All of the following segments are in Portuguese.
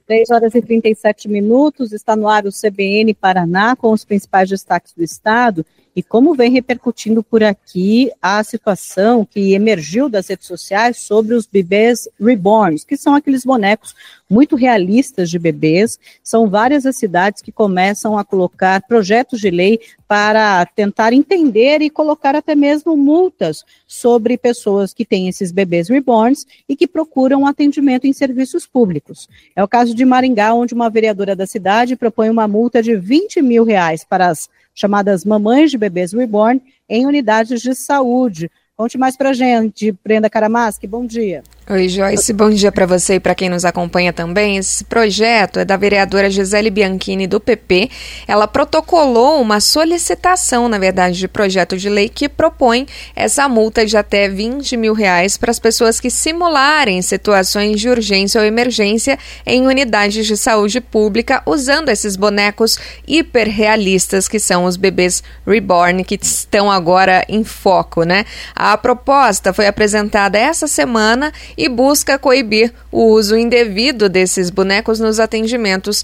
3h37, está no ar o CBN Paraná com os principais destaques do estado e como vem repercutindo por aqui a situação que emergiu das redes sociais sobre os bebês reborns, que são aqueles bonecos muito realistas de bebês. São várias as cidades que começam a colocar projetos de lei para tentar entender e colocar até mesmo multas sobre pessoas que têm esses bebês reborns e que procuram atendimento em serviços públicos. É o caso de Maringá, onde uma vereadora da cidade propõe uma multa de R$20 mil para as chamadas mamães de bebês reborn em unidades de saúde. Conte mais pra gente, Brenda Karamaschi, bom dia. Oi, Joyce, bom dia para você e para quem nos acompanha também. Esse projeto é da vereadora Gisele Bianchini, do PP. Ela protocolou uma solicitação, na verdade, de projeto de lei que propõe essa multa de até R$20 mil para as pessoas que simularem situações de urgência ou emergência em unidades de saúde pública usando esses bonecos hiperrealistas que são os bebês reborn, que estão agora em foco, né? A proposta foi apresentada essa semana e busca coibir o uso indevido desses bonecos nos atendimentos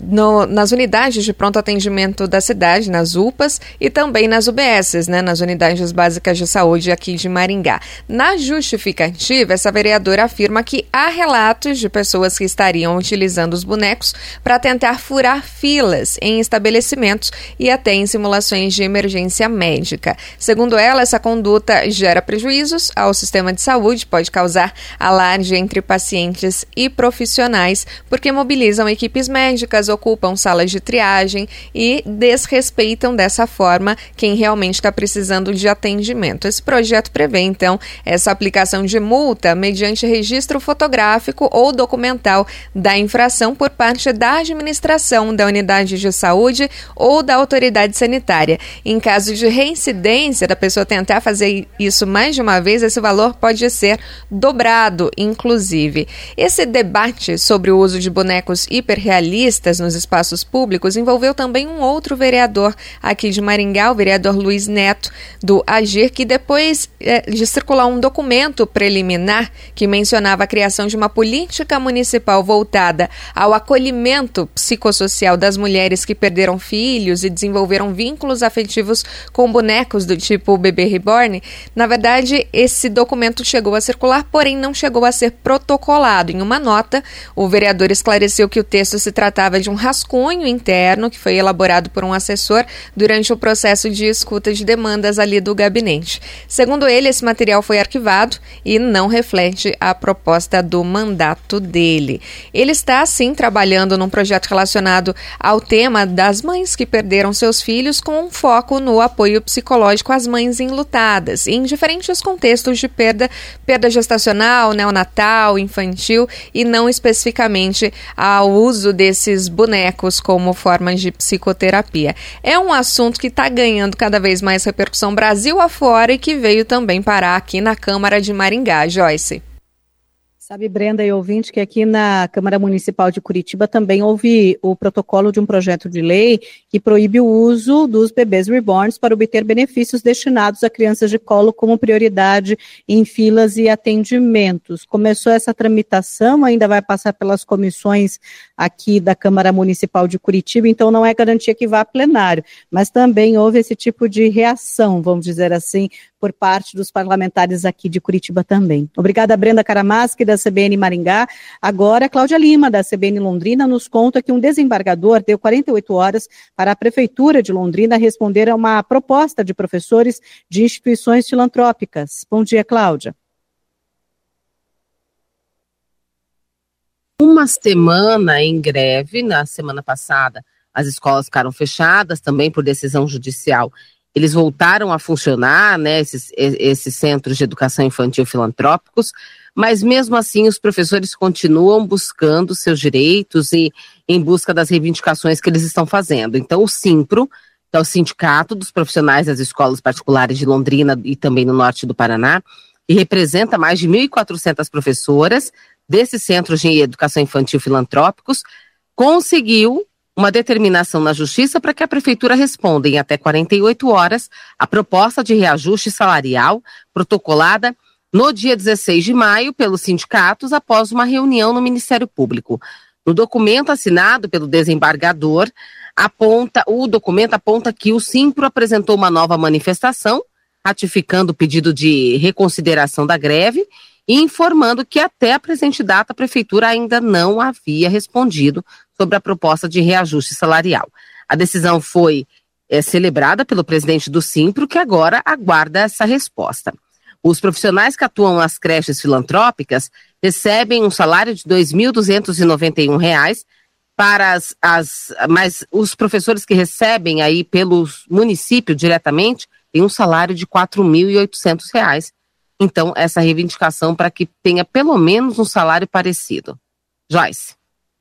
nas unidades de pronto atendimento da cidade, nas UPAs e também nas UBSs, né, nas unidades básicas de saúde aqui de Maringá. Na justificativa, essa vereadora afirma que há relatos de pessoas que estariam utilizando os bonecos para tentar furar filas em estabelecimentos e até em simulações de emergência médica. Segundo ela, essa conduta gera prejuízos ao sistema de saúde, pode causar alarde entre pacientes e profissionais, porque mobilizam equipes médicas, ocupam salas de triagem e desrespeitam dessa forma quem realmente está precisando de atendimento. Esse projeto prevê, então, essa aplicação de multa mediante registro fotográfico ou documental da infração por parte da administração da unidade de saúde ou da autoridade sanitária. Em caso de reincidência da pessoa tentar fazer isso mais de uma vez, esse valor pode ser dobrado, inclusive. Esse debate sobre o uso de bonecos hiperrealistas nos espaços públicos envolveu também um outro vereador aqui de Maringá, o vereador Luiz Neto, do Agir, que depois de circular um documento preliminar que mencionava a criação de uma política municipal voltada ao acolhimento psicossocial das mulheres que perderam filhos e desenvolveram vínculos afetivos com bonecos do tipo bebê reborn, na verdade, esse documento chegou a circular, porém não chegou a ser protocolado. Em uma nota, o vereador esclareceu que o texto se tratava de um rascunho interno que foi elaborado por um assessor durante o processo de escuta de demandas ali do gabinete. Segundo ele, esse material foi arquivado e não reflete a proposta do mandato dele. Ele está, sim, trabalhando num projeto relacionado ao tema das mães que perderam seus filhos, com um foco no apoio psicológico às mães enlutadas, em diferentes contextos de perda gestacional, neonatal, infantil e não especificamente ao uso desses bonecos como formas de psicoterapia. É um assunto que está ganhando cada vez mais repercussão Brasil afora e que veio também parar aqui na Câmara de Maringá. Joyce. Sabe, Brenda e ouvinte, que aqui na Câmara Municipal de Curitiba também houve o protocolo de um projeto de lei que proíbe o uso dos bebês reborns para obter benefícios destinados a crianças de colo como prioridade em filas e atendimentos. Começou essa tramitação, ainda vai passar pelas comissões aqui da Câmara Municipal de Curitiba, então não é garantia que vá a plenário, mas também houve esse tipo de reação, vamos dizer assim, por parte dos parlamentares aqui de Curitiba também. Obrigada, Brenda Karamaschi, da CBN Maringá. Agora, Cláudia Lima, da CBN Londrina, nos conta que um desembargador deu 48 horas para a Prefeitura de Londrina responder a uma proposta de professores de instituições filantrópicas. Bom dia, Cláudia. Uma semana em greve, na semana passada as escolas ficaram fechadas também por decisão judicial. Eles voltaram a funcionar, né, esses centros de educação infantil filantrópicos, mas mesmo assim os professores continuam buscando seus direitos e em busca das reivindicações que eles estão fazendo. Então o Simpro, que é o Sindicato dos Profissionais das Escolas Particulares de Londrina e também no norte do Paraná, que representa mais de 1.400 professoras desses centros de educação infantil filantrópicos, conseguiu uma determinação na Justiça para que a Prefeitura responda em até 48 horas a proposta de reajuste salarial protocolada no dia 16 de maio pelos sindicatos após uma reunião no Ministério Público. No documento assinado pelo desembargador, o documento aponta que o Simpro apresentou uma nova manifestação, ratificando o pedido de reconsideração da greve e informando que até a presente data a Prefeitura ainda não havia respondido sobre a proposta de reajuste salarial. A decisão foi celebrada pelo presidente do Simpro, que agora aguarda essa resposta. Os profissionais que atuam nas creches filantrópicas recebem um salário de R$ 2.291, mas os professores que recebem aí pelo município diretamente têm um salário de R$ 4.800. Então, essa reivindicação para que tenha pelo menos um salário parecido. Joyce.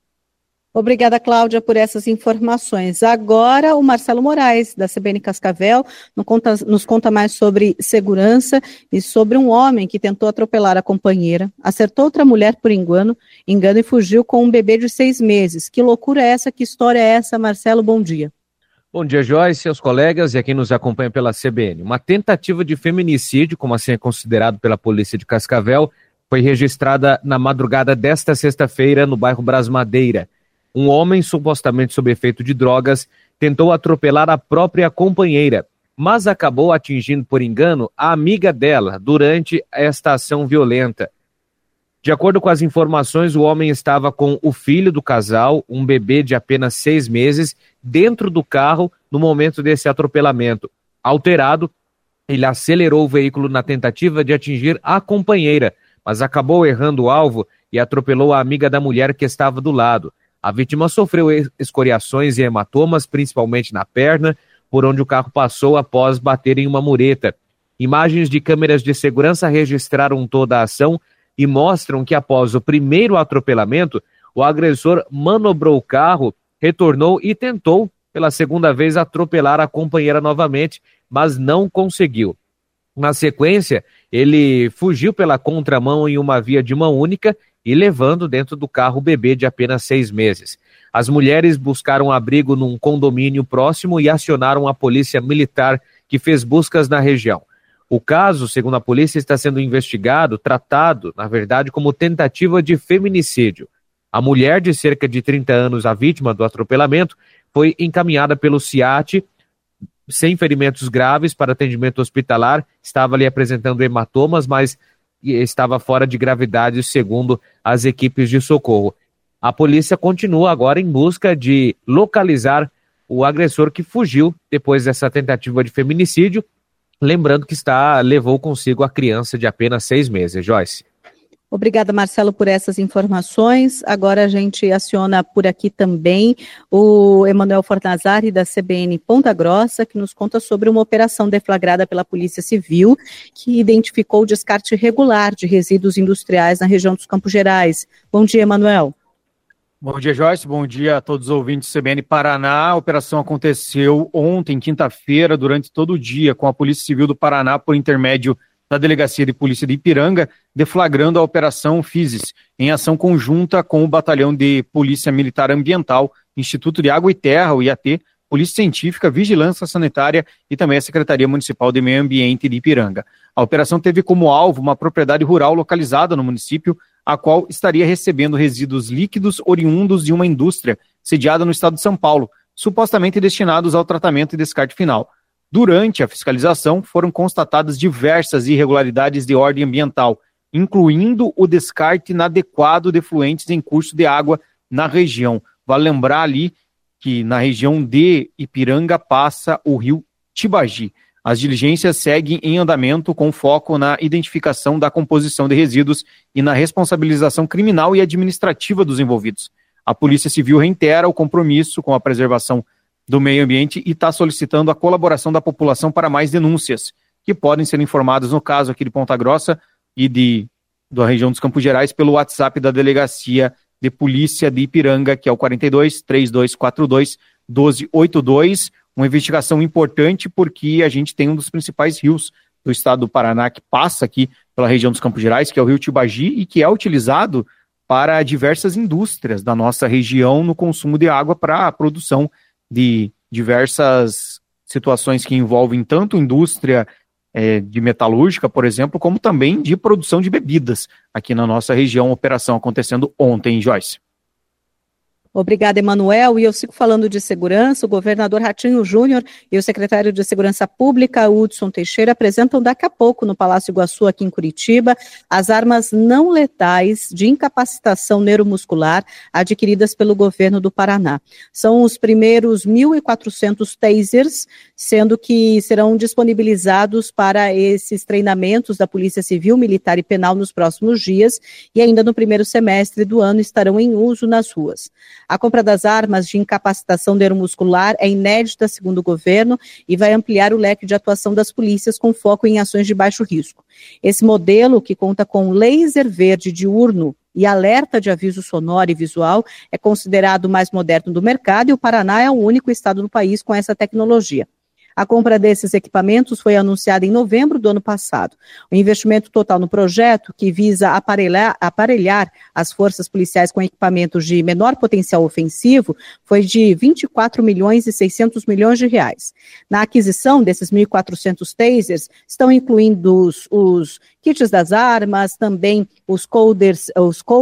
Obrigada, Cláudia, por essas informações. Agora, o Marcelo Moraes, da CBN Cascavel, nos conta mais sobre segurança e sobre um homem que tentou atropelar a companheira, acertou outra mulher por engano e fugiu com um bebê de 6 meses. Que loucura é essa? Que história é essa, Marcelo? Bom dia. Bom dia, Joyce, seus colegas e a quem nos acompanha pela CBN. Uma tentativa de feminicídio, como assim é considerado pela polícia de Cascavel, foi registrada na madrugada desta sexta-feira no bairro Brasmadeira. Um homem, supostamente sob efeito de drogas, tentou atropelar a própria companheira, mas acabou atingindo por engano a amiga dela durante esta ação violenta. De acordo com as informações, o homem estava com o filho do casal, um bebê de apenas 6 meses, dentro do carro no momento desse atropelamento. Alterado, ele acelerou o veículo na tentativa de atingir a companheira, mas acabou errando o alvo e atropelou a amiga da mulher que estava do lado. A vítima sofreu escoriações e hematomas, principalmente na perna, por onde o carro passou após bater em uma mureta. Imagens de câmeras de segurança registraram toda a ação e mostram que após o primeiro atropelamento, o agressor manobrou o carro, retornou e tentou, pela segunda vez, atropelar a companheira novamente, mas não conseguiu. Na sequência, ele fugiu pela contramão em uma via de mão única e levando dentro do carro o bebê de apenas 6 meses. As mulheres buscaram abrigo num condomínio próximo e acionaram a polícia militar, que fez buscas na região. O caso, segundo a polícia, está sendo investigado, tratado, na verdade, como tentativa de feminicídio. A mulher de cerca de 30 anos, a vítima do atropelamento, foi encaminhada pelo CIAT, sem ferimentos graves, para atendimento hospitalar, estava ali apresentando hematomas, mas estava fora de gravidade, segundo as equipes de socorro. A polícia continua agora em busca de localizar o agressor que fugiu depois dessa tentativa de feminicídio, lembrando que levou consigo a criança de apenas 6 meses. Joyce. Obrigada, Marcelo, por essas informações. Agora a gente aciona por aqui também o Emanuel Fornazari, da CBN Ponta Grossa, que nos conta sobre uma operação deflagrada pela Polícia Civil, que identificou o descarte irregular de resíduos industriais na região dos Campos Gerais. Bom dia, Emanuel. Bom dia, Joyce. Bom dia a todos os ouvintes do CBN Paraná. A operação aconteceu ontem, quinta-feira, durante todo o dia, com a Polícia Civil do Paraná, por intermédio da Delegacia de Polícia de Ipiranga, deflagrando a Operação Physis, em ação conjunta com o Batalhão de Polícia Militar Ambiental, Instituto de Água e Terra, o IAT, Polícia Científica, Vigilância Sanitária e também a Secretaria Municipal de Meio Ambiente de Ipiranga. A operação teve como alvo uma propriedade rural localizada no município, a qual estaria recebendo resíduos líquidos oriundos de uma indústria sediada no estado de São Paulo, supostamente destinados ao tratamento e descarte final. Durante a fiscalização, foram constatadas diversas irregularidades de ordem ambiental, incluindo o descarte inadequado de efluentes em curso de água na região. Vale lembrar ali que na região de Ipiranga passa o rio Tibagi. As diligências seguem em andamento com foco na identificação da composição de resíduos e na responsabilização criminal e administrativa dos envolvidos. A Polícia Civil reitera o compromisso com a preservação do meio ambiente e está solicitando a colaboração da população para mais denúncias, que podem ser informadas no caso aqui de Ponta Grossa e da região dos Campos Gerais pelo WhatsApp da Delegacia de Polícia de Ipiranga, que é o 42-3242-1282. Uma investigação importante porque a gente tem um dos principais rios do estado do Paraná que passa aqui pela região dos Campos Gerais, que é o rio Tibagi, e que é utilizado para diversas indústrias da nossa região no consumo de água para a produção de diversas situações que envolvem tanto indústria de metalúrgica, por exemplo, como também de produção de bebidas aqui na nossa região. Operação acontecendo ontem, Joyce. Obrigada, Emanuel. E eu sigo falando de segurança. O governador Ratinho Júnior e o secretário de Segurança Pública, Hudson Teixeira, apresentam daqui a pouco no Palácio Iguaçu, aqui em Curitiba, as armas não letais de incapacitação neuromuscular adquiridas pelo governo do Paraná. São os primeiros 1.400 tasers, sendo que serão disponibilizados para esses treinamentos da Polícia Civil, Militar e Penal nos próximos dias e ainda no primeiro semestre do ano estarão em uso nas ruas. A compra das armas de incapacitação neuromuscular é inédita, segundo o governo, e vai ampliar o leque de atuação das polícias com foco em ações de baixo risco. Esse modelo, que conta com laser verde diurno e alerta de aviso sonoro e visual, é considerado o mais moderno do mercado e o Paraná é o único estado do país com essa tecnologia. A compra desses equipamentos foi anunciada em novembro do ano passado. O investimento total no projeto, que visa aparelhar as forças policiais com equipamentos de menor potencial ofensivo, foi de 24 milhões e 600 milhões de reais. Na aquisição desses 1.400 tasers, estão incluindo os kits das armas, também os coldres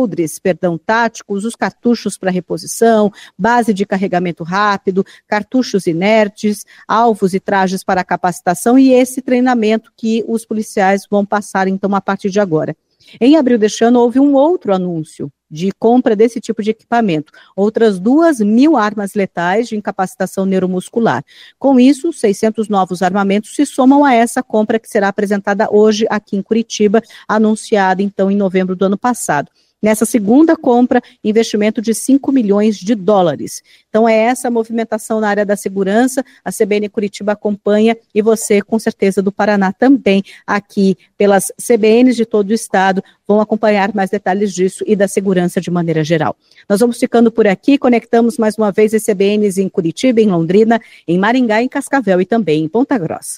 táticos, os cartuchos para reposição, base de carregamento rápido, cartuchos inertes, alvos e trajes para capacitação e esse treinamento que os policiais vão passar, então, a partir de agora. Em abril deste ano, houve um outro anúncio de compra desse tipo de equipamento. Outras 2.000 armas letais de incapacitação neuromuscular. Com isso, 600 novos armamentos se somam a essa compra que será apresentada hoje aqui em Curitiba, anunciada, então, em novembro do ano passado. Nessa segunda compra, investimento de 5 milhões de dólares. Então é essa a movimentação na área da segurança, a CBN Curitiba acompanha e você, com certeza, do Paraná também, aqui pelas CBNs de todo o estado, vão acompanhar mais detalhes disso e da segurança de maneira geral. Nós vamos ficando por aqui, conectamos mais uma vez as CBNs em Curitiba, em Londrina, em Maringá, em Cascavel e também em Ponta Grossa.